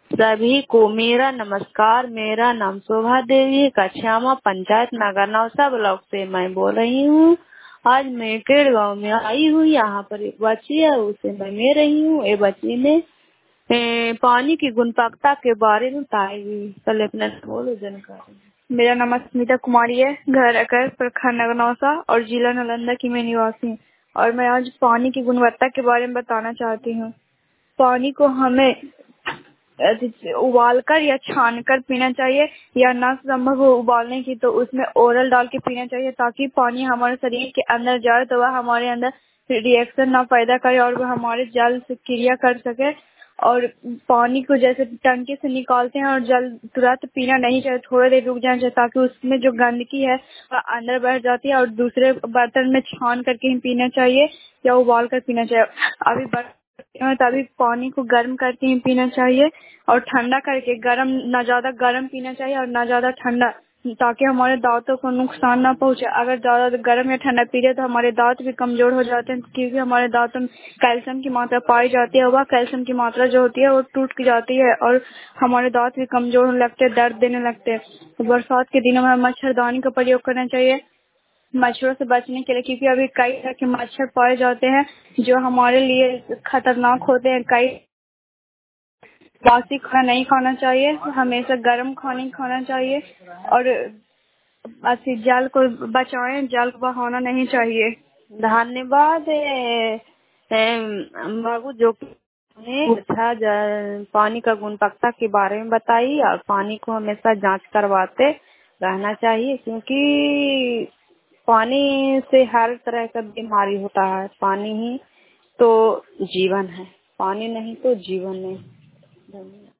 सभी को मेरा नमस्कार। मेरा नाम शोभा देवी है, कछामा पंचायत नगर नौसा ब्लॉक से मैं बोल रही हूँ। आज मैं केड़ गाँव में आई हूँ। यहाँ पर एक बच्ची है, उसे मैं ले रही हूँ। ये बच्ची ने पानी की गुणवत्ता के बारे में बताएगी। पहले अपना बोलो जानकारी। मेरा नाम स्मिता कुमारी है। घर अकर प्रखंड नगर नौसा और जिला नालंदा की मैं निवासी हूँ। और मैं आज पानी की गुणवत्ता के बारे में बताना चाहती हूँ। पानी को हमें उबालकर या छानकर पीना चाहिए, या ना संभव हो उबालने की तो उसमें ओरल डाल के पीना चाहिए, ताकि पानी हमारे शरीर के अंदर जाए तो वह हमारे अंदर रिएक्शन ना पैदा करे और वह हमारे जल से क्रिया कर सके। और पानी को जैसे टंकी से निकालते हैं और जल तुरंत पीना नहीं चाहिए, थोड़ी देर रुक जाना चाहिए, ताकि उसमें जो गंदगी है वह अंदर बैठ जाती है। और दूसरे बर्तन में छान करके ही पीना चाहिए या उबाल कर पीना चाहिए। तभी पानी को गर्म करके ही पीना चाहिए और ठंडा करके, गर्म ना ज्यादा गर्म पीना चाहिए और ना ज्यादा ठंडा, ताकि हमारे दांतों को नुकसान ना पहुंचे। अगर ज्यादा गर्म या ठंडा पी रहे तो हमारे दांत भी कमजोर हो जाते हैं, क्योंकि हमारे दांतों में कैल्शियम की मात्रा पाई जाती है। वह कैल्शियम की मात्रा जो होती है वो टूट जाती है और हमारे दांत भी कमजोर होने लगते हैं, दर्द देने लगते हैं। तो बरसात के दिनों में मच्छरदानी का प्रयोग करना चाहिए मच्छरों से बचने के लिए, क्योंकि अभी कई तरह के मच्छर पाए जाते हैं जो हमारे लिए खतरनाक होते हैं। कई बासी खाना नहीं खाना चाहिए, हमेशा गर्म खाना ही खाना चाहिए। और ऐसे जल को बचाएं, जल को बहाना नहीं चाहिए। धन्यवाद बाबू, जो कि अच्छा पानी का गुणवत्ता के बारे में बताई। और पानी को हमेशा जांच करवाते रहना चाहिए, क्योंकि पानी से हर तरह का बीमारी होता है। पानी ही तो जीवन है, पानी नहीं तो जीवन नहीं। धन्यवाद।